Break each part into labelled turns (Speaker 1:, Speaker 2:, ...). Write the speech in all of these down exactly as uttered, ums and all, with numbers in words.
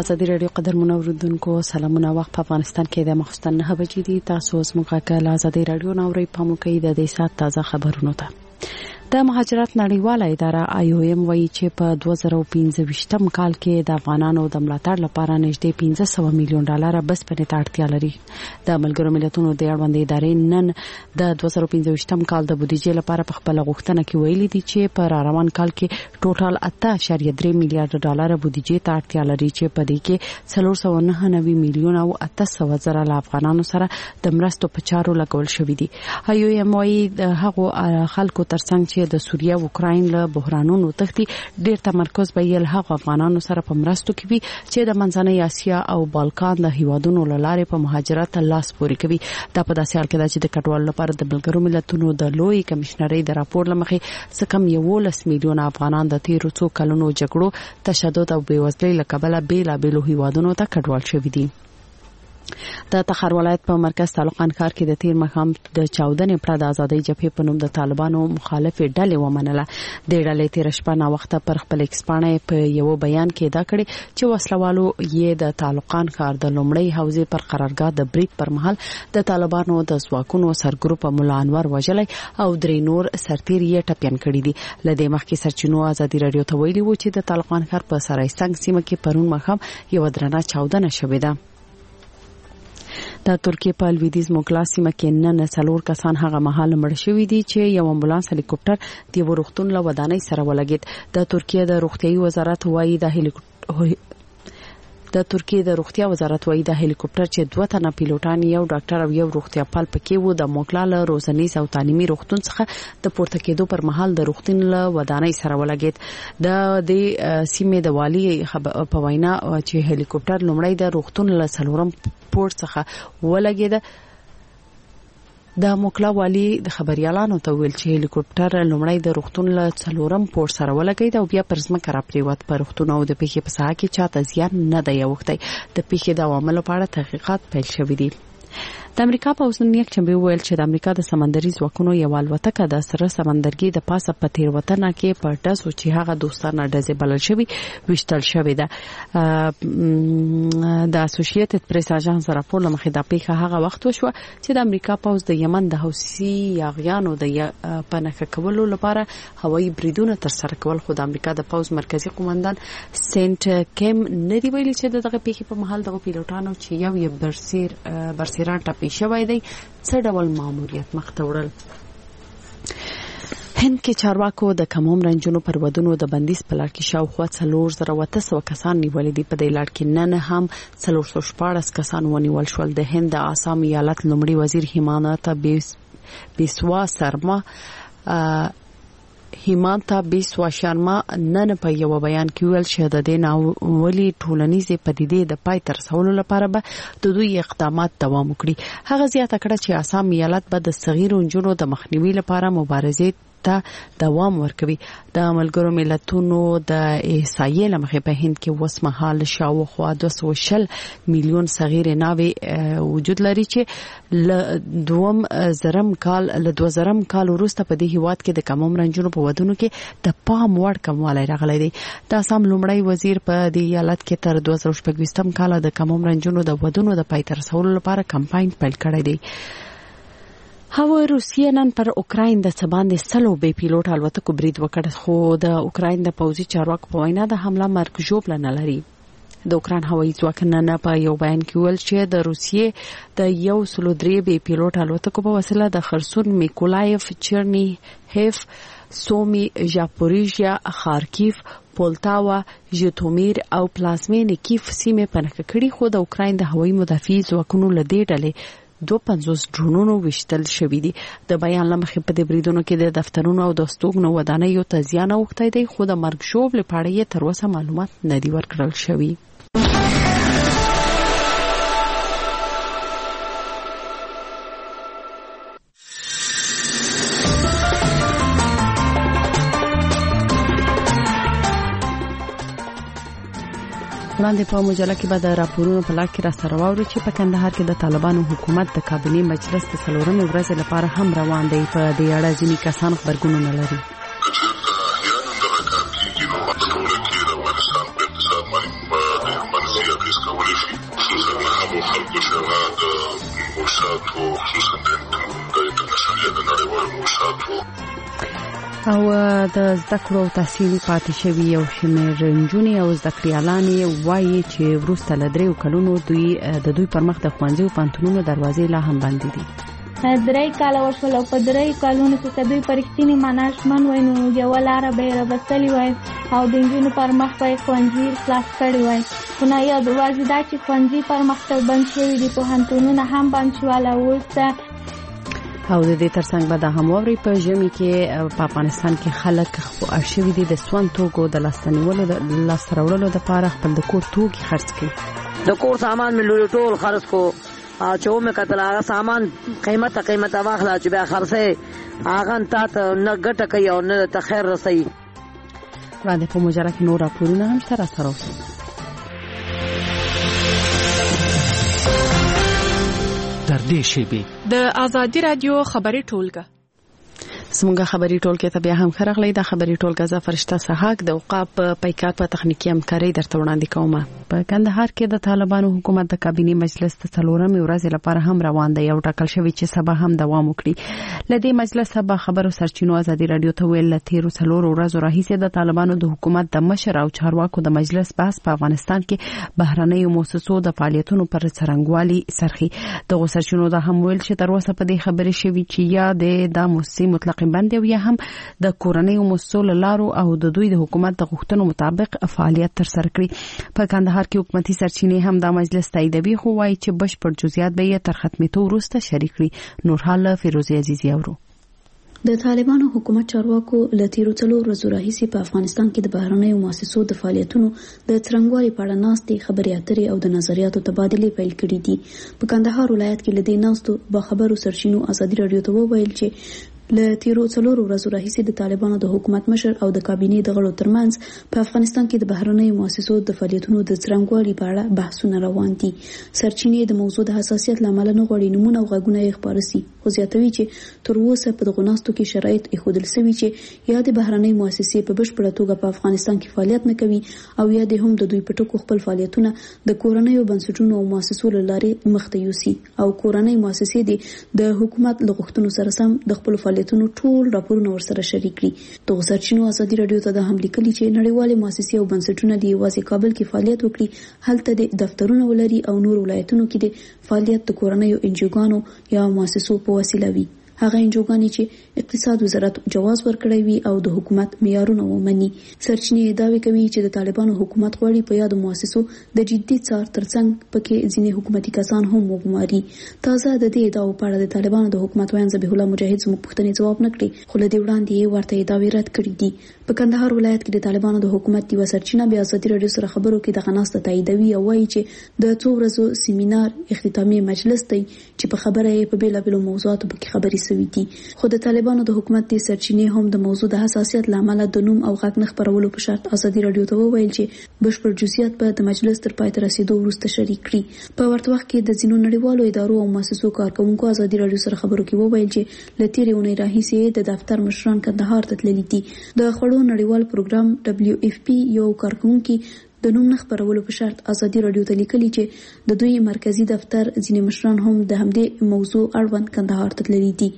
Speaker 1: ازادي رادیو قدرمن اوریدونکو سلامونه. وخت په افغانستان کې د مخستن نه بجې دي. تاسو زموږه کله ازادي رادیو نوري په مو کې د دې سات تازه خبرونه ده. د مهاجرت نړیواله اداره آی او ایم وایي چې په دوه زره او پنځه کال کې د افغانانو د ملاتړ لپاره نږدې پنځه سوه میلیون ډالر بسپنې ته اړتیا لري. د ملګرو ملتونو د اړوند ادارې نن د دوه زره او پنځه کال د بودیجې لپاره په خپل غوښتنه کې ویلي دي چې په روان کال کې ټوټال اته اعشاریه درې میلیارډ ډالر بودیجې ته اړتیا لري چې په دې کې څلور سوه نهه نوي میلیون او اته سوه زره له افغانانو سره د مرستو په چارو لګول شوې دي. آی او ایم وایي د هغو خلکو ترڅنګ د سوریه او اوکراین له بحرانونو تختی ډیر تمرکز به یې هغه افغانانو سره په مرستو کې وي چې د منځنۍ اسیا او بالکان د هیوادونو لاره په مهاجرت لاس پوري کوي. دا په داسې حال کې ده چې د کډوالو لپاره د ملګرو ملتونو د لوی کمشنرۍ د راپور لمخې څخه یولس میلیون افغانان د تیرو څو کلونو جګړو تشدد او بېوزلۍ له کبله بیلابېلو هیوادونو ته کډوال شوي دي. د تخار ولایت په مرکز تعلقان ښار کې د تیر مخام د چاودنې پر د ازادۍ جبهې په نوم د طالبانو مخالف ډلې ومنله. د ډلې تیر شپه نا وخت پر خپل ایکسپانې په یو بیان کې دا کړی چې وسلوالو یې د تعلقان ښار د لومړی حوزې پر قرارګاه د بریټ پر مهال د طالبانو د ځواکونو سرګروپ مولا انور وژلای او درې نور سرتیر یې ټپيان کړی دي. لدې مخکې سرچینو ازادي رادیو ته ویلي و چې د طالقان ښار په سرایستان سیمه کې پرون مخام یو درنه چاودنه شوې ده. د ترکیه په لویدیز موکلا سیمه کې نن څلور کسان هغه مهال مړ شوي دي چې یو امبولانس هلیکوپټر د یو روغتون له ودانۍ سره ولګید. د ترکیه د روغتیايي وزارت وایي د هلیکوپټر د ترکیه د روغتیا وزارت وایي د هلیکوپټر چې دوه تنه پیلوټان یو ډاکټر او یو روغتیاپال پکې وو د موکلا له روزنیز او تعلیمي روغتون څخه د پورته کېدو پر مهال د روغتون له ودانۍ سره ولګید. د دې سیمې د والی په وینا چې هلیکوپټر لومړی د روغتون له څلورم پورت څخه ولګید. د موکلا والی د خبريالانو ته ویل چې هلیکوپټر لومړی د روغتون له څلورم پورت سره ولګید او بیا پر ځمکه را پریوت. په روغتون او د پیښې په ساحه کې چاته زیان نه دی اوښتی. د پیښې د عواملو په اړه تحقیقات پیل شوي دي. د امریکا په اوسنی یک چمبه ویل چې د امریکا د سمندري ځواکونو یو الوتکه د سره سمندرګي د پاسه په تیروتنه کې په ډزو چې هغه دوستانه ډزې بلل شوی وشتل شوی ده. د اسوسییټډ پریس اژانس راپور لمخې د پیښه هغه وخت وشو چې د امریکا پوز د یمن د حوثي یاغیانو د پناه کولو لپاره هوایي بریدونه تر سره کول. خو د امریکا د پوز مرکزی قومندان سنت کیم ندی ویلي چې دغه پیښه په محل دغه پیلوټانو چې یو یې برسیر برسیران ټاپي شوی دی څه ډول ماموریت مخته وړل. هند کې چارواکو د کم عمر نجونو پر ودونو د بندیز په لړ کې شاوخوا څلور زره او اته سوه کسان نیولې دي. په دې لړ کې نن هم څلور سوه شپاړس کسان ونیول شول. د هند د آسام ایالت لومړي وزیر هیمانتا بیسوا سرما هیمانتا بیسوا شرما نن په یو بیان کې ویل چې د دې ناولي ټولنیزې پدیدې د پای تر رسولو لپاره به د دوی اقدامات دوام وکړي. هغه زیاته کړه چې آسام ایالت به د صغیرو نجونو د مخنیوي لپاره مبارزې ته دوام ورکوي. د ملګرو ملتونو د احصایې لمخې په هند کې وسمهال شاوخوا دوه سوه او شل میلیون صغیرې ناوې وجود لري چې ل دوم زرم کال له دوه زرم کال وروسته په دې هیواد کې د کم عمر نجونو په ودونو کې د پام وړ کموالی راغلی دی. د آسام لومړی وزیر په دې ایالت کې تر دوه زره شپږ کال د کم عمر نجونو د ودونو د پای ته رسولو لپاره کمپاین پیل کړی دی. هوا روسیه نن پر اوکراین د سباندې سلو بې پیلوټ الوتکو برید وکړ. خو د اوکراین د پوځي چارواکو په وینا د حمله مرګ ژوبله نه لري. د اوکراین هوایي ځواک نن په یو بیان کې ویل چې د روسیې د یو سلو درې بې پیلوټ الوتکو په وسیله د خرسون میکولایف چرنی هیف سومی ژاپوریژیا خارکیف پولتاوا ژټومیر او پلازمینې کیف سیمې پناه کړي. خو د اوکراین د هوایي مدافعي ځواکونو له دې ډلې دوه پنځوس ډرونونو وشتل شوي دي. د بیان لمخې په دې بریدونو کې د دفترونو او د استوګنو ودانیو ته زیان اوښتی دی. خو د مرګ ژوبلې په اړه یې تر اوسه معلومات نه دي ورکړل شوي. وړاندې په مجله کې به د راپورونو په لاک کې را سره واورو چې په کندهار کې د طالبانو حکومت د کابینې مجلس د څلورمې ورځې لپاره هم روان دی. په دې اړه ځینې کسان خبرګونونه لري.
Speaker 2: کچېرته هیانو دغه کار کېږي نو په ټوله کې د افغانستان په اقتصاد باندې د منفي موسساتو خصوصا د انټرنیشنل یا د نړیوالو موسساتو
Speaker 1: او د زده کړو تحصیلي پاتې شوی یو شمېر نجونې او زده کړیالان وایي چې وروسته له دریو کلونو دوی د دوی پر مخ د ښوونځي او پوهنتونونو دروازې لا هم بندې دي.
Speaker 3: درې کاله وشول او په درې کلونو کې که دوی په رښتینې معنا ژمن وای نو یوه لاره به یې رابستلې وای او د نجونو پر مخ به یې ښوونځي خلاص کړي وای. خو نه یوازې دا چې ښوونځي پر مخ بند شوي دي، پوهنتونونه هم بند شول او وروسته
Speaker 1: او د دې ترڅنګ به د همواري په ژمي کې په افغانستان کې خلک ارشوي دي د سون توکو د لاستنیولو د لاستراوړلو لپاره خپل د کور توکي خرڅ کړي.
Speaker 4: د کور سامان مې لوري ټول خرڅ کو چې مې کتل هغه سامان قیمته قیمته واخله چې بیا خرڅه هغه تا ته نه ګټه کوي او نه ته خیر رسي.
Speaker 1: وړاندې په مجره کې نور راپورونه هم سره سره اوسي.
Speaker 5: در دې شیبې
Speaker 6: د آزادي رادیو خبري ټولګه
Speaker 1: سمونږه خبري ټولګه ته بیا هم خرغلې د خبري ټولګه ز فرشته سحاق د اوقاف پیکار په تخنیکی همکاري درته وړاندې کوم. په کندهار کې د طالبانو حکومت د کابینه مجلس ته څلورمې ورځ لپاره هم روان دی او ټاکل شوی چې سبا هم دوام وکړي. لدې مجلس سبا خبرو سرچینو آزادي رادیو ته ویل تیرو څلور ورځې راهیسې د طالبانو د حکومت د مشر او چارواکو د مجلس بحث په افغانستان کې بهرنۍ موسسو د فعالیتونو پر څرنګوالي سرخي. د سرچینو د هم ویل چې تر اوسه په دې خبرې شوی چې یا د د موسسې مطلق بند او یا هم د کورنۍ موسسو لارو او د دوی د حکومت د غوښتنو مطابق فعالیت تر سره کړي. په کندهار کې حکومتي سرچینې هم د مجلس تاییدوي خو وايي چې بشپړ جزئیات به یې تر ختمېدو وروسته شریک کړي. نورحال فیروزی عزیزی اورو.
Speaker 7: د طالبانو حکومت چارواکو له تیرو څلورو ورځو راهیسې په افغانستان کې د بهرنیو مؤسسو د فعالیتونو د څرنګوالي په اړه ناستې خبرې اترې او د نظریاتو تبادلې پیل کړې دي. په کندهار ولایت کې له دې ناستو باخبرو سرچینو آزادي رادیو ته وویل چې له تیرو څلورو ورځو راهیسې د طالبانو د حکومت مشر او د کابینې د غړو ترمنځ په افغانستان کې د بهرنیو مؤسسو د فعالیتونو د څرنګوالي په اړه بحثونه روان دي. سرچینې د موضوع د حساسیت لامل نه غواړي نمونه او غږونه یې خپاره سي، خو زیاتوي چې تر اوسه په دغو ناستو کې شرایط ایښودل شوي چې یا د بهرنۍ مؤسسې په بشپړه توګه په افغانستان کې فعالیت نه کوي او یا د هم د دوی په ټکو خپل فعالیتونه د کورنیو بنسټونو او مؤسسو له لارې مخته یوسي او کورنۍ مؤسسې د حکومت له غوښتنو سره سم د خپل فعالیتونو ټول راپورونه ورسره شریک کړي. دغه سرچینو آزادي رادیو ته د هم لیکلي چې نړیوالې مؤسسې او بنسټونه د یوازې کابل کې فعالیت وکړي، هلته د دفترونه ولري او نور ولایتونو کې د فعالیت د کورنیو انجوګانو یا مؤسسو په وسیله وي. هغه انجوګانې چې اقتصاد وزارت جواز ورکړی وي او د حکومت معیارونه ومني. سرچینې داوی کوي چې د طالبانو حکومت غواړي په یادو مؤسسو د جدي څار ترڅنګ پکې ځینې حکومتي کسان هم وګماري. تازه د دې ادعاو په اړه د طالبانو د حکومت ویان ذبیح الله مجاهد زموږ پوښتنې ځواب نه کړي، خو له دې وړاندې یې ورته ادعاوې رد کړې دي. په کندهار ولایت کې د طالبانو د حکومت یوه سرچینه بیا آزادي رادیو سره خبرو کې دغه ناسته تاییدوي او وایي چې د څو ورځو سیمینار اختتامي مجلس دی چې په خبره یې په بیلابیلو موضوعاتو کې خبرې سوي دي. خو د طالبانو د حکومت د سرچینې هم د موضوع د حساسیت لامل د نوم او غږ نه خبرولو په شرط آزادي رادیو ته وویل چې بشپړ جزئیات به د مجلس تر پای ته رسیدو وروسته شریک کړي. په ورته وخت کې د ځینو نړیوالو ادارو او مؤسسو کارکونکو آزادي رادیو سره خبرو کې وویل چې له تیرې اونۍ راهیسې د دفتر مشران کندهار ته تللي دي. د خړو نړیوال پروګرام دبليو اف پی یو کارکونکي د نوم نه خبرولو په شرط آزادي رادیو ته لیکلي چې د دوی مرکزی دفتر ځینې مشران هم د همدې موضوع اړوند کندهار ته تللي دي.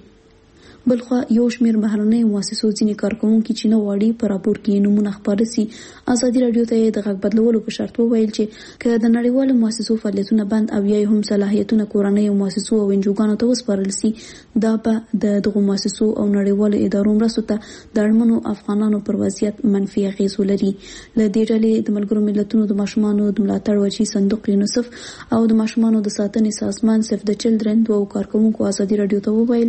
Speaker 7: بلخوا یو شمیر بهرنۍ مؤسسو ځینې کارکونکي چې نه غواړي په راپور کې نمونه خپاره سي، آزادي رادیو ته د غږ بدلولو په شرط وویل چې که د نړیوالو مؤسسو فعالیتونه بند او یا هم صلاحیتونه کورنۍ مؤسسو او انجوګانو ته وسپارل سي، دا به د دغو مؤسسو او نړیوالو ادارو مرستو ته د اړمنو افغانانو پر وضعیت منفي اغیز ولري. له دې ډلې د ملګرو ملتونو د ماشومانو د ملاتړ وچی صندوق یونیسف او د ماشومانو د ساتنې سازمان سیف د چلډرن دوه کارکونکو آزادي رادیو ته وویل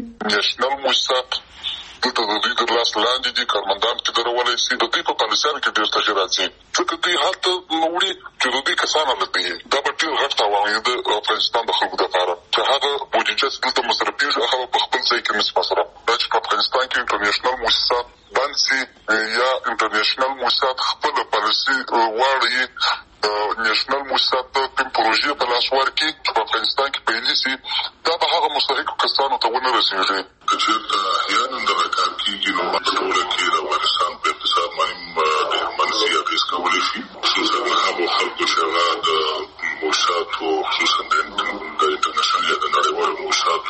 Speaker 2: دلته د دوی تر لاس لاندې دي، کارمندان کې درولای شي. د دوی په پالیسیانو کې ډېر تغیرات ځي، ځکه دوی هلته وړي چې د دوی کسان هلته دي. دا به ډېر غټ تاوان وي د افغانستان د خلکو دپاره چې هغه بودیجه چې دلته مصرفېږي هغه په خپل ځای کې نشي مصرف. دا چې په افغانستان کې انټرنیشنل موسسات بند سي یا انټرنیشنل موسسات خپله پالیسي واړوي، نېشنل موسسات ته کوم پروژې په لاس ورکړي چې په افغانستان کې پیلې سي، دا به هغه مستحقو کسانو ته ونه رسېږي. که چېرته احیانا دغه کار کېږي نو په ټوله کې د افغانستان په اقتصاد باندې ډېر منفي اغېز کولی شي، خصوصا هغو خلکو چې هغه د موسساتو خصوصا د انټرنیشنل یا د نړیوالو موسساتو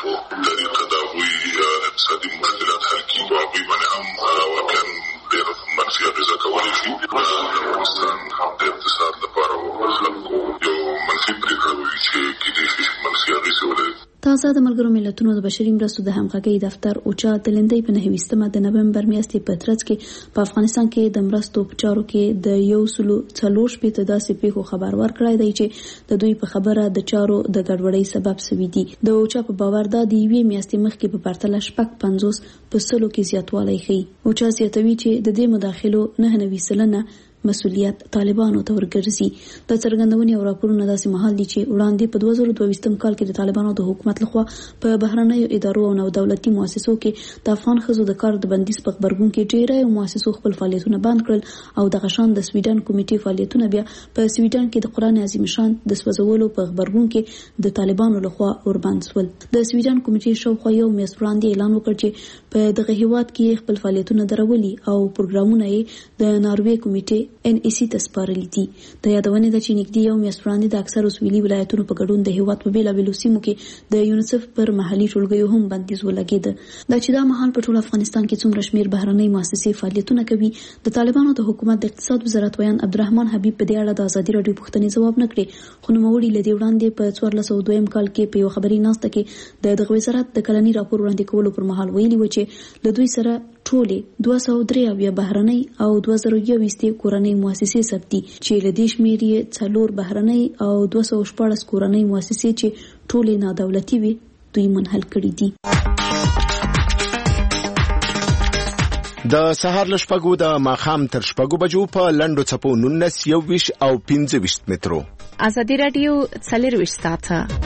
Speaker 7: تازه د ملګرو ملتونو د بشري مرستو د همغږۍ دفتر اوچا د لندۍ په نهه د نومبر میاشتې په ترڅ کې په افغانستان کې د مرستو په چارو کې د یو سلو څلور شپېته داسې پیښو خبر ورکړی دی چې د دوی په خبره د چارو د ګډوډۍ سبب شوي دي. د اوچا په باور دا د یوې میاشتې مخکې په پرتله شپږ پنځوس په سلو کې زیاتوالی ښیي. اوچا زیاتوي چې د دې مداخلو نهه نوي سلنه مسؤلیت طالبانو ته ورګرځي. د څرګندونې او راپورونو داسې مهال دي چې وړاندې په دوه زره دوه کال کې د طالبانو د حکومت لخوا په بهرنیو ادارو او نو دولتي مؤسسو کې د افغان ښځو د کار د بندیز په خبرګون کې ډېری مؤسسو خپل فعالیتونه بند کړل او د غشان د سویډن کمیټې فعالیتونه بیا په سویډن کې د قران عظیم شان د سوځولو په خبرګون کې د طالبانو لخوا وربند شول. د سویډن کمیټې شاوخوا یو میاشت وړاندې اعلان وکړ چې په دغه هیواد کې خپل فعالیتونه درولي او پروګرامونه یې د ناروې کمیټې ان ای سی ته سپارلي دي. د یادونې د چې نږدې یو میاشت وړاندې د اکثرو سویلي ولایتونو په ګډون د هیواد په بیلابیلو سیمو کې د یونیسف پر محلي ټولګیو هم بندیز ولګېده. دا چې دا مهال په ټول افغانستان کې څومره شمېر بهرنۍ مؤسسې فعالیتونه کوي د طالبانو د حکومت د اقتصاد وزارت ویان عبدالرحمن حبیب په دې اړه د ازادي راډیو پوښتنې ځواب نه کړې، خو نوموړي له دې وړاندې په څوارلس سوه دویم کال کې په یو خبري ناسته کې د دغه وزارت د کلني راپور وړاندې کولو پر مهال ویلي و چې له دوی سره ټولې دوه سوه درې اویا بهرنۍ او دوه زره یوویشت کورنۍ مؤسسې ثبت دي چې له دې شمېر یې څلور بهرنۍ او دوه سوه شپاړس کورنۍ مؤسسې چې ټولې نادولتي وي دوی منحل کړي دي.
Speaker 8: د سهار له شپږو د ماښام تر شپږو بجو په لنډو څپو نولس یوویشت او پنځه ویشت مترو.
Speaker 6: ازادي راډیو څلرویشت ساعته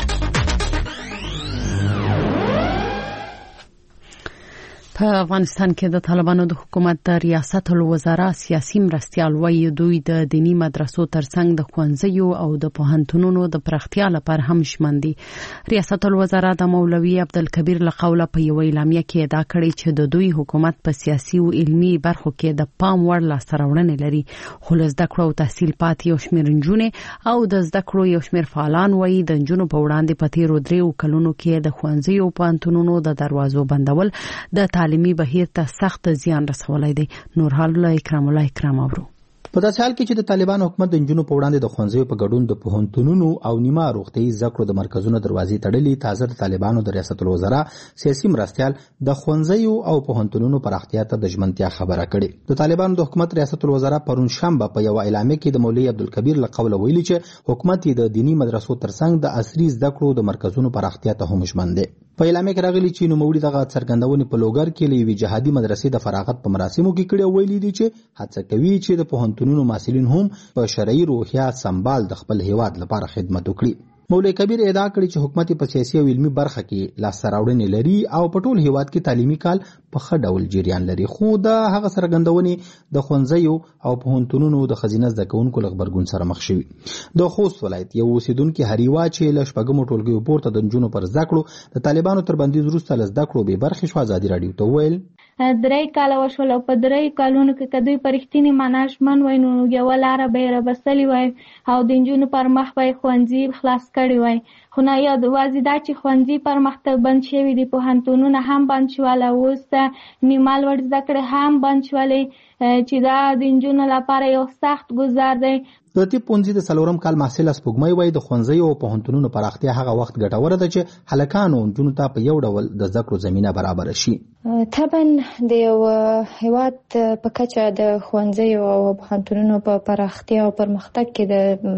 Speaker 1: په افغانستان کې د طالبانو د حکومت د ریاست الوزرا سیاسي مرستیال وایي دوی د دینی مدرسو ترڅنګ د ښوونځیو او د پوهنتونونو د پراختیا لپاره هم ژمن دي. ریاست الوزرا د مولوي عبدالکبیر له قوله په یوه اعلامیه کې ادعا کړې چې د دوی حکومت په سیاسي او علمي برخو کې د پام وړ لاسته راوړنې لري، خو له زده کړو او تحصیل پاتې یو شمېر نجونې او د زده کړو یو شمېر فعالان وایي د نجونو په وړاندې په تېرو دریو کلونو کې د ښوونځیو او پوهنتونونو د دروازو بندول د تعلیمي بهیر ته سخت زیان رسولی دی. نورحال الله اکرام الله اکرام اورو.
Speaker 9: په داسې حال کې چې د طالبانو حکومت د نجونو په وړاندې د ښوونځیو په ګډون د پوهنتونونو او نیمه روغتیايي زده کړو د مرکزونو دروازې تړلې، تازه د طالبانو د ریاست الوزرا سیاسي مرستیال د ښوونځیو او پوهنتونونو پراختیا ته د ژمنتیا خبره کړې. د طالبانو د حکومت ریاست الوزرا پرون شنبه په یو اعلامیه کې د مولوي عبدالکبیر له قوله ویلي چې حکومت د دینی مدرسو ترڅنګ د عصري زده کړو د مرکزونو پراختیا ته هم ژمن دی. په اعلامیه کې راغلي چې نوموړي دغه څرګندونې په لوګر کې له یوې جهادي مدرسې د فراغت په مراسمو کې کړي او ویلي دي چې هڅه کوي چې د پوهنتونونو محصلین هم په شرعي روحیه سمبال د خپل هیواد لپاره خدمت وکړي. مولوي کبیر ادعا کړې چې حکومت په سیاسي او علمي برخه کې لاسته راوړنې لري او په ټول هیواد کې تعلیمي کال په ښه ډول جریان لري، خو د هغه څرګندونې د ښوونځیو او پوهنتونونو د ښځینه زده کوونکو له غبرګون سره مخ شوي. د خوست ولایت یو اوسیدونکي هریوا چې له شپږمو ټولګیو پورته د نجونو پر زده کړو د طالبانو تر بندیز وروسته له زده کړو بې برخې شوه. ازادي راډیو ته وویل
Speaker 3: درې کاله وشول او په درې کالونو کې که دوی په رښتینې معنا ژمن وای نو یوه لاره به یې رابستلې وای او د نجونو پر مخ به یې ښوونځي خلاص کړي وای. خو نه یوازې دا چې ښوونځي پر مخ ته بند شوي دي، پوهنتونونه هم بند شول او اوس نیمه لوړ زده کړې هم بند شولې چې دا د نجونو لپاره یو سخت ګزار دی.
Speaker 9: د طب پوهنځي د څلورم کال محصله سپوږمۍ وایي د ښوونځیو او پوهنتونونو پراختیا هغه وخت ګټوره ده چې هلکانو او نجونو ته په یو ډول د زده کړو زمینه برابره شي.
Speaker 10: طبعا د یو هیواد په کچه د ښوونځیو او پوهنتونونو په پراختیا او پرمختګ کې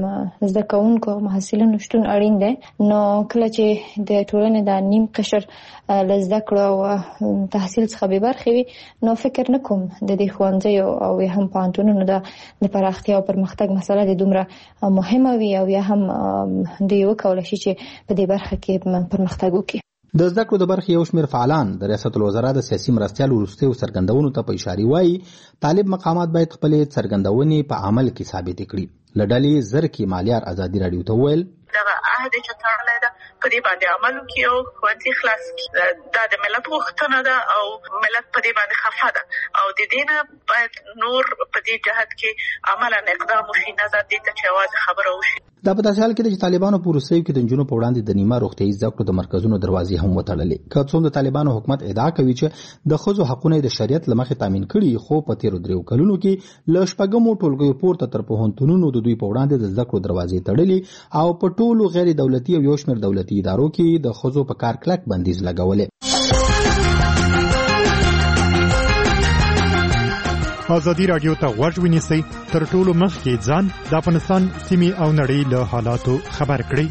Speaker 10: د زده کوونکو او محصلینو شتون اړین دی. نو کله چې د ټولنې د نیم قشر له زده کړو او تحصیل څخه بې برخې وي نو فکر نه کوم د دې ښوونځیو او یا هم پوهنتونونو د پراختیا او پرمختګ مسله د دومره مهمه وي او یا هم دوی وکولی شي چې په دې برخه کې پرمختګ وکړي.
Speaker 9: د زده کړو د برخې یو شمېر فعالان د ریاست الوزرا د سیاسي مرستیال وروستیو څرګندونو ته په اشارې وایي طالب مقامات باید خپلې څرګندونې په عمل کې ثابتې کړي. له ډلې زرکي مالیار ازادي راډیو ته وویل
Speaker 11: دغه عهد چې تړلی ده په دې باندې عمل وکړي او ښوونځي خلاص کړي. دا د ملت غوښتنه ده او ملت په دې باندې خفه ده او د دې نه باید نور په دې جهت کې عملاً اقدام وشي، نظر دې ته چې یوازې خبره وشي.
Speaker 9: دا په داسې حال کې چې طالبانو په وروستیو کې د نجونو په وړاندې د نیمه روغتیايي زده کړو د مرکزونو دروازې هم وتړلې. که څوم د طالبانو حکومت ادعا کوي چې د ښځو حقونه د شریعت له مخې تامین کړي، خو په تېرو دریو کلونو کې له شپږمو ټولګیو پورته تر پوهنتونونو د دوی په وړاندې د زده کړو دروازې تړلې او په ټولو غیر دولتي او یو شمېر دولتي دولتي ادارو کې د ښځو په کار کلک بندیز لګولې.
Speaker 12: ازادي راډیو ته غوږ ونیسئ، تر ټولو مخکې ځان د افغانستان سیمې او نړۍ له حالاتو خبر کړئ.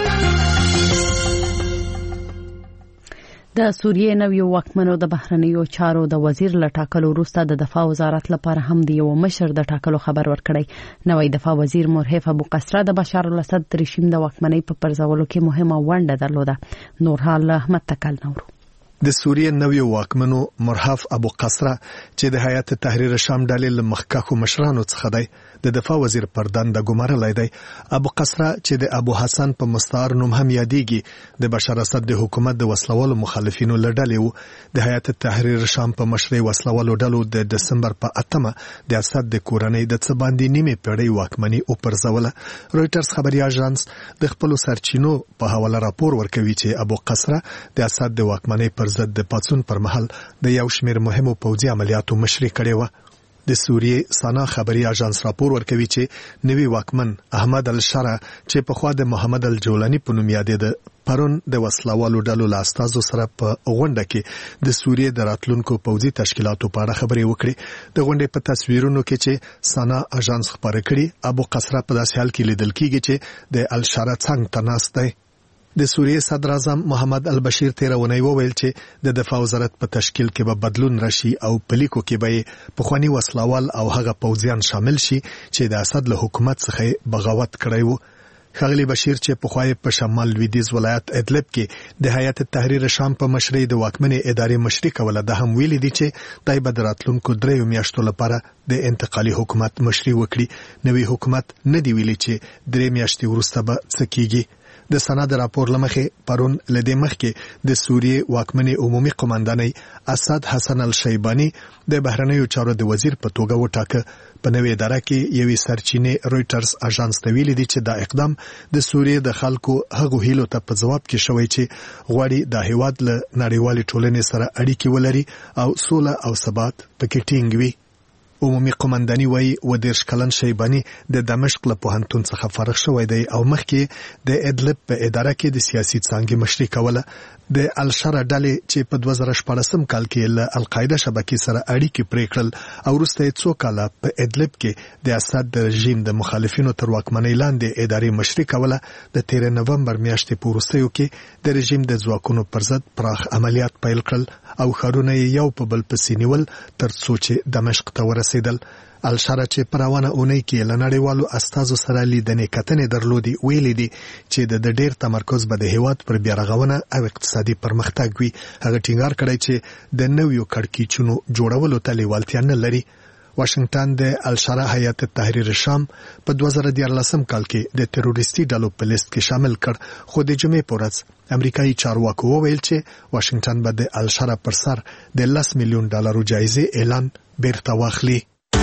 Speaker 1: د سوریې نویو واکمنو د بهرنیو چارو د وزیر له ټاکلو وروسته د دفاع وزارت لپاره هم د یو مشر د ټاکلو خبر ورکړی. نوی دفاع وزیر مرهف ابو قصره د بشار الاسد د رژیم د واکمنۍ په پرځولو کې مهمه ونډه درلوده. نور حال احمد تکل نورو.
Speaker 13: د سوریې نویو واکمنو مرهف ابو قصره چې د هیئت تحریر شام ډلې له مخکښو مشرانو څخه دی، د دفاع وزیر پر دنده ګمارلی دی. ابو قصره چې د ابو حسن په مستعار نوم هم یادېږي، د بشار اسد د حکومت د وسلوالو مخالفینو له ډلې و. د هیئت تحریر شام په مشرۍ وسلوالو ډلو د دسمبر په اتمه د اسد د کورنۍ د څه باندې نیمې پیړۍ واکمني وپرځوله. رویټرز خبري اژانس د خپلو سرچینو په حواله راپور ورکوي چې ابو قصره د اسد د واکمنۍ پر ضد د پاڅون پر مهال د یو شمېر مهمو پوځي عملیاتو مشري کړې وه. د سوریې سانا خبري اژانس راپور ورکوي چې نوی واکمن احمد الشرع چې په خوا د محمد الجولانی په نوم یادېده، پرون د وسلوالو ډلو له استازو سره په غونډه کې د سوریې د راتلونکو پوځي تشکیلاتو په اړه خبرې وکړې. د غونډې په تصویرونو کې چې سانا اژانس خبره کړي، ابو قصره په داسې حال کې لیدل کیږي چې د الشرع څنګ ته ناست دی. د سوریې صدر اعظم محمد البشیر تېره اونۍ وویل چې د دفاع وزارت په تشکیل کې به بدلون راشي او په لیکو کې به پخواني وسلوال او هغه پوځیان شامل شي چې د اسد له حکومت څخه بغاوت کړی وو. ښاغلي بشیر چې پخوای په شمال لویدیځ ولایت ادلب کې د هیئت تحریر شام په مشرۍ د واکمنې ادارې مشري کوله، د هم ویلي دي چې دای به د راتلونکو دریو میاشتو لپاره د انتقالي حکومت مشري وکړي. نوی حکومت نه دی ویلي چې درې میاشتې وروسته به څه کیږي. د سنا د راپور لمخې پرون لدې مخکې د سوریې واکمنې عمومي قوماندانۍ اسد حسن الشیبانی د بهرنیو چارو د وزیر په توګه وټاکه. په نوې اداره کې یوې سرچینې رویټرز اژانس ته ویلي دي چې دا اقدام د سوریې د خلکو هغو هیلو ته په ځواب کې شوی چې غواړي د هیواد له نړیوالې ټولنې سره اړیکې ولري او سوله او ثبات پکې ټینګ وي. عمومي قومانداني وایي و دېرش کلن شیباني د دمشق له پوهنتون څخه فارغ شوی دی او مخکې د ادلب په اداره کې د سیاسي څانګې مشري کوله. د الشرع ډلې چې په دوه زره شپاړسم کال کې له القاعده شبکې سره اړیکې پرې کړل او وروسته یې څو کاله په ادلب کې د اسد د رژیم د مخالفینو تر واکمنۍ لاندې ادارې مشري کوله. د تېرې نومبر میاشتې په وروستیو کې د رژیم د ځواکونو پر ضد پراخ عملیات پیل کړل او ښارونه یې یو په بل پسې نیول تر څو چې دمشق ته ورسېدل. الشرع چې په روانه اونۍ کې له نړیوالو استازو سره لیدنې کتنې درلودي، ویلي دي چې د ډېر تمرکز به د هیواد پر بیارغونه او اقتصادي پرمختګ وي. هغه ټینګار کړی چې د نویو کړکېچونو جوړولو ته لیوالتیا نه لري. واشنگټن د الشرع هیئت تحریر شام په دوه زره دیارلسم کال کې د تروریستي ډلو په لیست کې شامل کړ، خو د جمعې په ورځ امریکایي چارواکو وویل چې واشنگټن به د الشرع پر سر د لس میلیون ډالرو جایزې اعلان بیرته واخلي.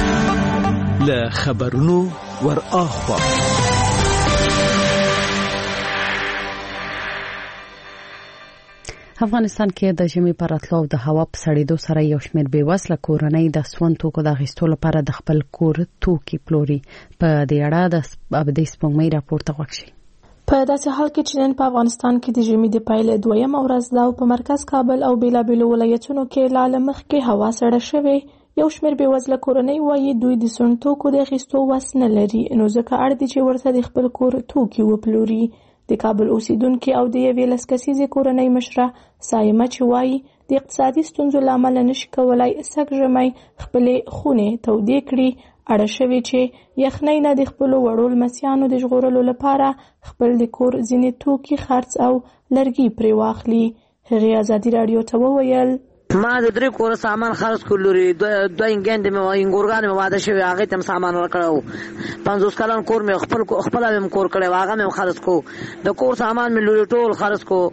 Speaker 5: له خبرونو ور اخوا
Speaker 1: افغانستان کې د ژمي پر راتلو او د هوا په سړېدو سره یو شمېر بېوزله کورنۍ د سون توکو د اخیستو لپاره د خپل کور توکي پلوري. په دې اړه د ابدي سپوږمۍ راپور ته غوږ شئ.
Speaker 14: په داسې حال کې چې نن په افغانستان کې د ژمي د پیل دویمه ورځ ده او په مرکز کابل او بېلابېلو ولایتونو کې لا له مخکې هوا سړه شوې، یو شمېر بېوزله کورنۍ وایي دوی د سون توکو د اخیستو وس نه لري، نو ځکه اړ دي چې ورته د خپل کور توکي وپلوري. د کابل اوسیدونکي او د یوې لس کسیزې کورنۍ مشره سایمه چې وایي د اقتصادي ستونزو له امله نشي کولای سږ ژمی خپلې خونې تودې کړي، اړه شوې چې یخنۍ نه د خپلو وړو لمسیانو د ژغورلو لپاره خپل د کور ځینې توکي خرڅ او لرګي پرې واخلي. هغې ازادي راډیو ته وویل
Speaker 4: ما د درې کور سامان خرڅ کړلوري، دوه انګند مې انګورګان مې واده شوی، هغه تم سامان ورکړو. پنځوس کلن کور مې خپل خپل مې کور کړی، هغه مې خرڅ کو. د کور سامان مې لوري ټول خرڅ کو.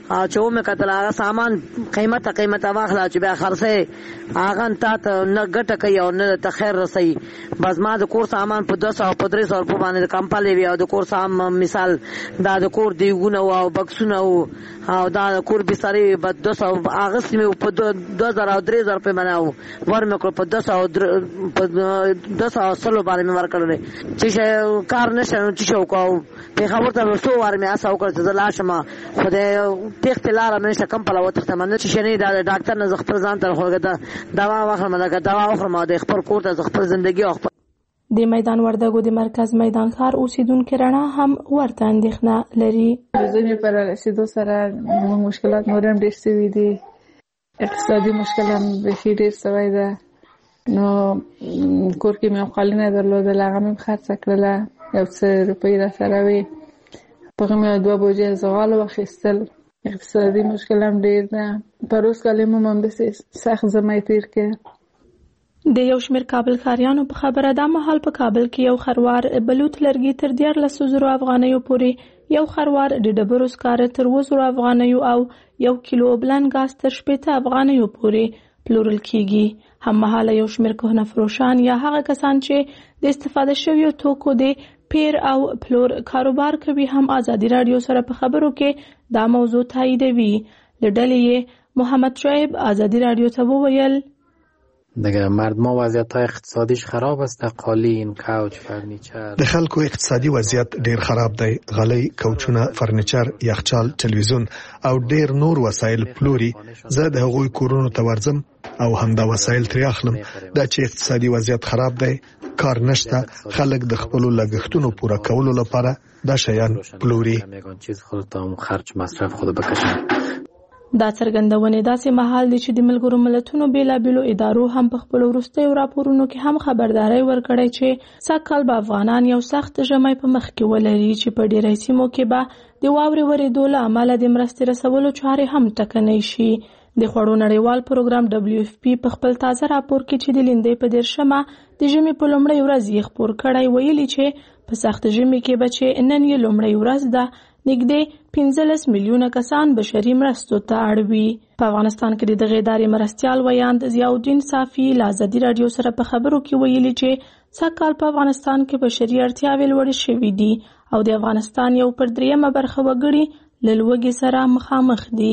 Speaker 4: چې و مې کتل هغه سامان قیمته قیمته واخله چې بیا خرڅې هغه تا ته نه ګټه کوي او نه ته خیر رسوي. بس ما د کور سامان په دوه سوه په درې سوه روپو باندې کمپلې وي او د کور سامان مثال دا د کور دیګونه وو او بکسونه وو او دا د کور بسترې په دوه سوه اخیستې مې په دوه زره او درې زره روپۍ باندې ور مې کړل په دوه سوه په دوه سوه سلو باندې مې ورکړلی چې شی کار نشته نو چې شی وکړو پېښور ته څو وار مې هڅه وکړه چې زه لاړ شم خو د تېښتې لاره مې نشته کوم پله وتښتم نه چې شی نه دا د ډاکټر نه زه خپل ځان ته خو دوا واخلم لکه دوا وخورم او د خپل کور ته زه خپل زندګي او خپل
Speaker 14: د میدان وردګو د مرکز میدان ښار اوسیدونکو رڼا هم ورته اندېښنه لري.
Speaker 15: د ژمي پر رسېدو سره زموږ مشکلات نور هم ډېر سوي دي. اقتصادي مشکل هم بیخي ډېر سوی ده. نو کور کې مې قالینه درلودله هغه مې خرڅه کړله یو څه روپۍ راسره وې په هغه مې دوه بوجۍ زغال واخیستل. اقتصادي مشکل هم ډېر ده. پر اوس کال مې هم همداسې سخت زمی تېر کړ.
Speaker 14: د یو شمېر کابل ښاریانو په خبره دا مهال په کابل کې یو خروار بلوط لرګي تر دیارلسو زرو افغانیو پورې، یو خروار د ډبرو سکاره تر اووه زرو افغانیو او یو کیلو اوبلن ګاز تر شپېته افغانیو پورې پلورل کیږي. هم مهاله یو شمېر کهنه فروشان یا هغه کسان چې د استفاده شویو توکو د پیر او پلور کاروبار کوي هم ازادي راډیو سره په خبرو کې دا موضوع تاییدوي. له ډلې یې محمد شعیب ازادي راډیو ته وویل
Speaker 16: دیگه مردم وضعیت های اقتصادیش خراب است. قالین، کوچ، فرنیچر
Speaker 13: د خلکو اقتصادي وضعیت ډیر خراب دی. غلۍ، کوچونه، فرنیچر، یخچال، تلویزیون او ډیر نور وسایل پلوري. زه د هغوی کورونو ته ورځم او همدا وسایل ترې اخلم. دا چې اقتصادي وضعیت خراب دی، کار نشته، خلک د خپلو لګښتونو پوره کولو لپاره دا شیان پلوري.
Speaker 14: دا څرګندونې داسې مهال دي چې د ملګرو ملتونو بیلابیلو ادارو هم په خپلو وروستیو راپورونو کې هم خبرداری ورکړی چې سږ کال به افغانان یو سخت ژمی په مخ کې ولري چې په ډیری سیمو کې به د واورې ورېدو له امله د مرستې رسولو چارې هم ټکنۍ شي. د خوړو نړیوال پروګرام ډبلیو اف پی په خپل تازه راپور کې چې د لیندۍ په دیرشمه د ژمي په لومړۍ ورځ یې خپور کړی ویلي چې په سخت ژمي کې به چې نن یې لومړۍ ورځ ده نږدې پنځلس میلیونه کسان بشري مرستو ته اړ وي. په افغانستان کې د دغې ادارې مرستیال ویاند ضیاءالدین صافي له ازادي راډیو سره په خبرو کې ویلي چې سږ کال په افغانستان کې بشري اړتیاوې لوړې شوي دي او د افغانستان یو پر درېیمه برخه وګړي له لوږې سره مخامخ دي.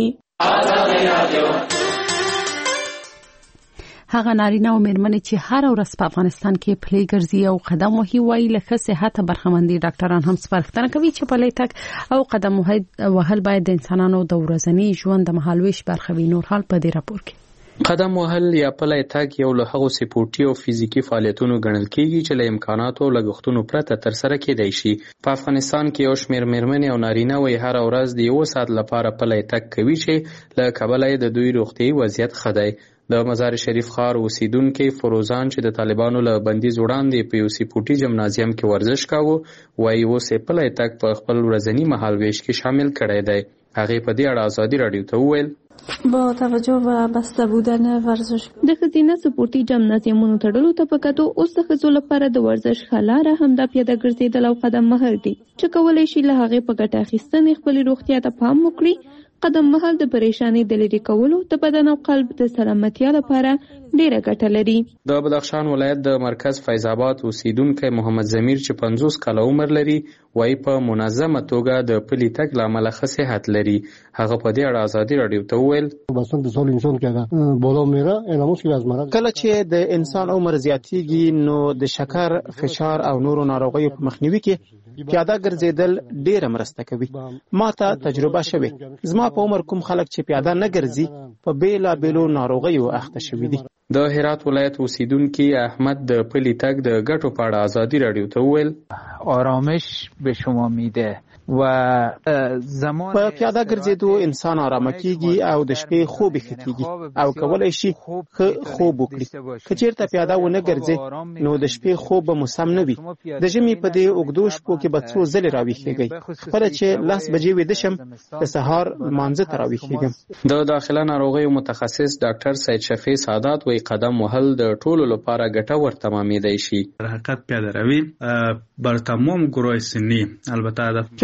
Speaker 1: هغه نارینه او مېرمنې چې هر ورځ په افغانستان کې پلي ګرځي او قدم وهي وایي له ښه صحت برخمندي ډاکټران هم سپارښتنه کوي چې پلي تګ او قدم وهل باید د انسانانو د ورځني ژوند د مهالويش برخه وي. نور حال په دې راپور کې
Speaker 17: قدم وهل یا پلی تګ یو له هغو سپورتي او فزیکي فعالیتونو ګڼل کېږي چې له امکاناتو او لګښتونو پرته ترسره کېدای شي. په افغانستان کې یو شمېر مېرمنې او نارینه وایي هره ورځ د یوه ساعت لپاره پلی تګ کوي چې له کبله یې د دوی روغتیایي وضعیت ښه دی. د مزار شریف ښار اوسیدونکي فروزان چې د طالبانو له بندیز وړاندې په یو سپورتي جمنازیم کې ورزش کاوه وایي اوس یې پلی تګ په خپل ورځني مهالویش کې شامل کړی دی. هغې په دې اړه ازادي راډیو ته وویل
Speaker 18: با توجه به بسته بودن ورزش د ښځینه سپورتي جمنازیمونو تړلو ته په کتو اوس د ښځو لپاره د ورزش ښه لاره همدا پیاده ګرځېدل او قدم وهل دي چې کولی شي له هغې په ګټه اخیستنې خپلې روغتیا ته پام وکړي. قدم وهل د پریشانۍ د لرې کولو د بدن او قلب د سلامتیا لپاره ډیره ګټه لري.
Speaker 17: د بدخشان ولایت د مرکز فیض آباد اوسیدونکی محمد ضمیر چې پنځوس کاله عمر لري وایي په منظمه توګه د پلي تګ له امله ښه صحت لري. هغه په دې اړه ازادي راډیو ته وویل
Speaker 19: کله چې د انسان عمر زیاتیږي نو د شکر، فشار او نورو ناروغیو په مخنیوي کې پیاده ګرځېدل ډیره مرسته کوي. ما ته تجربه شوې. زما په عمر کوم خلک چې پیاده نه ګرځي په بیلابیلو ناروغیو اخته شوي دي.
Speaker 17: د هرات ولایت اوسیدونکي احمد د پلي تګ د ګټو په اړه ازادي راډیو ته وویل
Speaker 20: آرامش به شما میده و زمان
Speaker 19: په پیاده ګرځېدو انسان آرامه کیږي او د شپې خوب ښه کیږي او کولی شي ښه خوب وکړي. که چېرته پیاده ونه ګرځې نو د شپې خوب به مو سم نه وي. د ژمي په دې اوږدو شپو کې به څو ځلې راویښېږئ. خپله چې لس بجې ویده شم د سهار لمانځه ته راویښېږم.
Speaker 17: د داخله ناروغیو متخصص ډاکټر سید شفیع سعادت وایي قدم وهل د ټولو لپاره ګټور تمامېدی شي.
Speaker 21: در حقیقت پیاده روی بر تمام گروه سنی البته د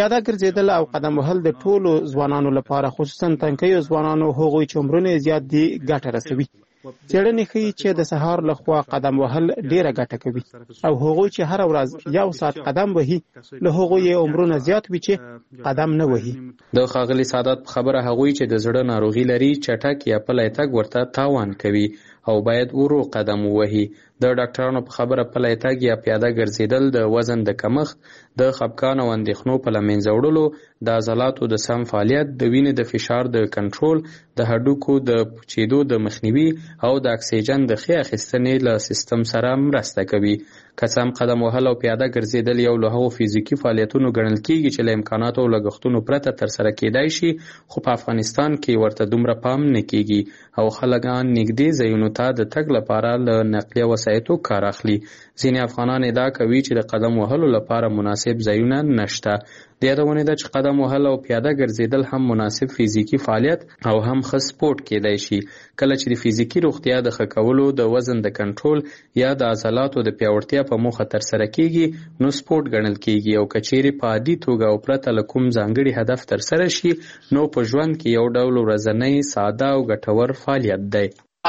Speaker 19: پیاده ګرځېدل او قدم وهل د ټولو ځوانانو لپاره خصوصا تنکیو ځوانانو هغوی چې عمرونه زیات دي ګټه رسوي. څېړنې ښیي چې د سهار لخوا قدم وهل ډیره ګټه کوي او هغوی چې هره ورځ یو ساعت قدم وهي له هغوی یې عمرونه زیات وي چې قدم نه وهي.
Speaker 17: د ښاغلي سعادت په خبره هغوی چې د زړه ناروغي لري چټک یا پلی تګ ورته تاوان کوي او باید ورو قدم ووهي. د ډاکټرانو په خبره پلی تګ یا پیاده ګرځېدل د وزن د کمښت، د خپګان او اندېښنو په له منځه وړلو، د عضلاتو د سم فعالیت، د وینې د فشار د کنټرول، د هډوکو د پوچېدو د مخنیوي او د اکسیجن د ښې اخیستنې له سیستم سره مرسته کوي. که څه هم قدم وهل او پیاده ګرځېدل یو له هغو فزیکي فعالیتونو ګڼل کېږي چې له امکاناتو او لګښتونو پرته ترسره کېدای شي، خو په افغانستان کې ورته دومره پام نه کېږي او خلک نږدې ځایونو ته د تګ لپاره له نقلیه وسایطو کار اخلي. ځینې افغانان ادعا کوي چې د قدم وهلو لپاره مناسب ځایونه نشته. د یادونې ده چې قدم وهل او پیاده ګرځېدل هم مناسب فزیکي فعالیت او هم ښه سپورټ کېدای شي. کله چې د فزیکي روغتیا د ښه کولو، د وزن د کنټرول یا د عضلاتو د پیاوړتیا په موخه ترسره کېږي نو سپورټ ګڼل کېږي او که چیرې په عادي توګه او پرته له کوم ځانګړي هدف ترسره شي نو په ژوند کې یو ډول ورځنی ساده او ګټور فعالیت دی.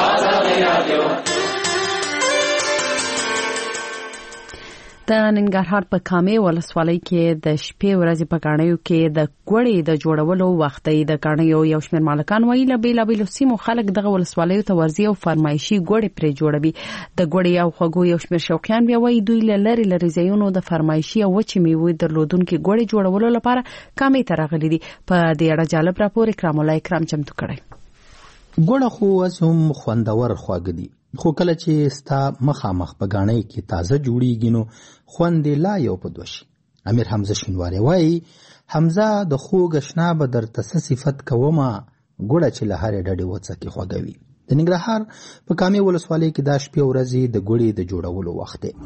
Speaker 1: د ننګرهار په کامې ولسوالۍ کې د شپې ورځې په ګاڼیو کې د ګوړې د جوړولو وخت دی. د ګاڼیو یو شمېر مالکان وایي له بېلابېلو سیمو خلک دغه ولسوالیو ته ورځي او فرمایشي ګوړې پرې جوړوي. د ګوړې او خوږو یو شمېر شوقیان بیا وایي دوی له لرې لرې ځایونو د فرمایشي او وچې میوې درلودونکي ګوړې جوړولو لپاره کامې ته راغلي دي. په دې اړه جالب راپور اکرام الله اکرام چمتو کړی.
Speaker 9: ګوړه خو اوس هم خوندور خواږه دي، خو کله چې ستا مخامخ په ګاڼۍ کې تازه جوړیږي نو خوند لا یو په دوه شي. امیر حمزه شینواری وایي حمزه د خوږ اشنا به درته څه صفت کومه ګوړه چې له هرې ډډې وڅکې خوږوي. د ننګرهار په کامې ولسوالۍ کې دا شپې ورځې د ګوړې د جوړولو وخت دی.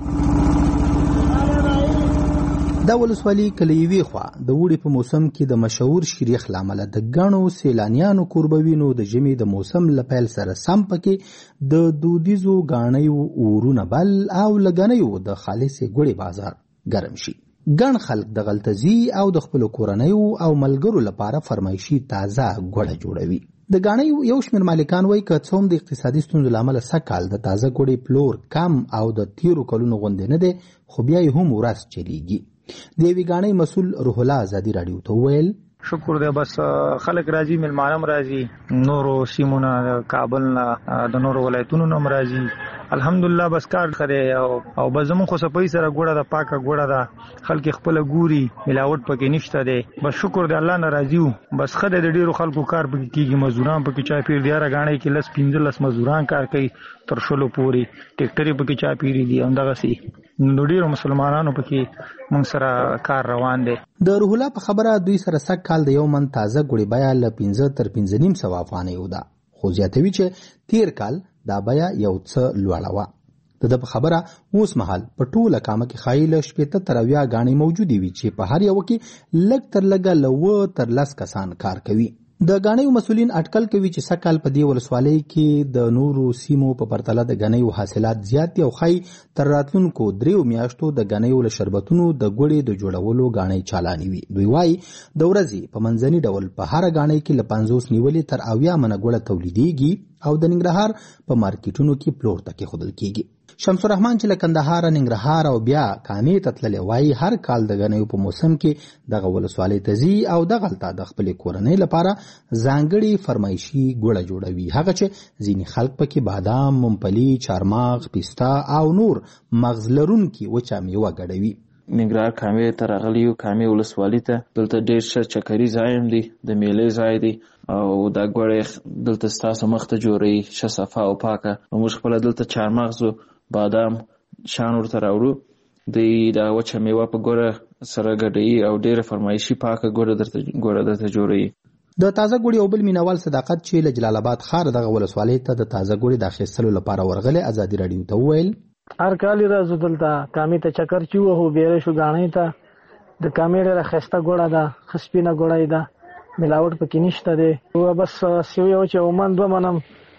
Speaker 9: دا ولسوالي کله یوې خوا د اوړي په موسم کې د مشهور شریخ لامل د غنو سیلانیانو کوربوینو د ژمي د موسم لپیل سره سم پکې د دودیزو غاڼیو اورونه بل او لګنیو د خالصې ګوړې بازار ګرم شي. ګڼ خلک د غلطزي او د خپل کورنیو او ملګرو لپاره فرمایشي تازه ګوړه جوړوي. د غاڼیو یو شمېر مالکان وایي که څوم د اقتصادي ستونزو له امله سږکال د تازه ګوړې پلور کم او د تیرو کلونو غوندې نه دی، خو بیا یې هم ورځ چلیږي. د یوې غاڼۍ مسؤل روح الله ازادي راډیو ته وویل
Speaker 21: شکر دی، بس خلک راځي، ملمانم راځي، نورو سیمونه د کابل نه د نورو ولایتونو نه راځي. الحمدلله بس کار خره او او بس زمون خو صفای سره ګوړه د پاکه ګوړه ده، خلک خپل ګوري، ملاوت پکې نشته دی. بس شکر دی الله ناراضي وو. بس خدای د ډیرو خلکو کار پکې کیږي، مزدوران پکې چا پیر دی را غاڼۍ کې لس پنځه لس مزدوران کار کوي تر شلو پوري، ټیکټري پکې چا پیری دي همدغه سي نو ډیرو مسلمانانو پکې مونږ سره کار روان دی.
Speaker 9: د روح الله په خبره دوی سره سږ کال د یو من تازه ګوړې بیه له پنځه تر پنځه نیم سوه افغانۍ ده، خو زیاتوي چې تیر کال دا بیه یو څه لوړه وه. د ده په خبره اوس مهال په ټوله کامه کې ښایي له شپېته تر اویا ګاڼې موجودې وي چې په هر یوه کې لږ تر لږه له اووه تر لس کسان کار کوي. د غاڼیو مسؤلین اټکل کوي چې سږکال په دې ولسوالۍ کې د نورو سیمو په پرتله د غاڼیو حاصلات زیات دي او ښایي تر راتلونکو دریو میاشتو د غاڼیو له شربتونو د ګوړې د جوړولو غاڼۍ چالانې وي. دوی وایي د ورځې په منځني ډول په هره غاڼۍ کې له پنځوس نیولې تر اویا منه ګوړه تولیدېږي او د ننګرهار په مارکیټونو کې پلور ته کېښودل کېږي. شمس الرحمن چې له کندهار، ننګرهار او بیا کامې ته تللی وایي هر کال د غاڼیو په موسم کې دغه ولسوالۍ ته ځي او دغلته د خپلې کورنۍ لپاره ځانګړې فرمایشي ګوړه جوړوي، هغه چې ځینې خلک پکې بادام، ممپلي، چارمغز، پیستا او نور مغز لرونکي وچه میوه ګډوي.
Speaker 22: ننګرهار کامې ته راغلی یو، کامې ولسوالۍ ته. دلته ډېر ښه چکري ځای هم دی، د میلې ځای دی او دا ګوړې دلته ستاسو مخ ته جوړوي، ښه صفا او پاکه. موږ خپله دلته چارمغز بادام شان ورته راوړو، دوی دا وچه میوه په ګوړه سره ګډوي او ډېره فرمایشي پاکه ګوړه درته ګوړه درته جوړوي.
Speaker 9: د تازه ګوړې او بل مینوال صداقت چې له جلال آباد ښار دغه ولسوالۍ ته د تازه ګوړې د اخیستلو لپاره ورغلی، ازادي راډیو ته وویل
Speaker 23: هر کال راځو دلته کامې ته چکر چې ووهو، بیره شو غاڼۍ ته. د کامې ډېره ښایسته ګوړه ده، ښه سپینه ګوړه یې ده، ملاوټ پکې نشته دی. بس سیوی و چې عمان دوه منم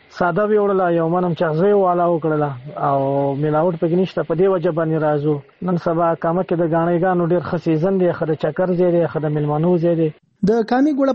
Speaker 23: ساده ویوړله یو منم چغزه والا وکړله او ملاوت پکې نشته په دې وجه باندې راځو نن سبا کامه کې د غاڼې غانو ډیر ښه سیزن دی خره چکر زیری خره ملمنو زیری
Speaker 9: د کامي ګوړه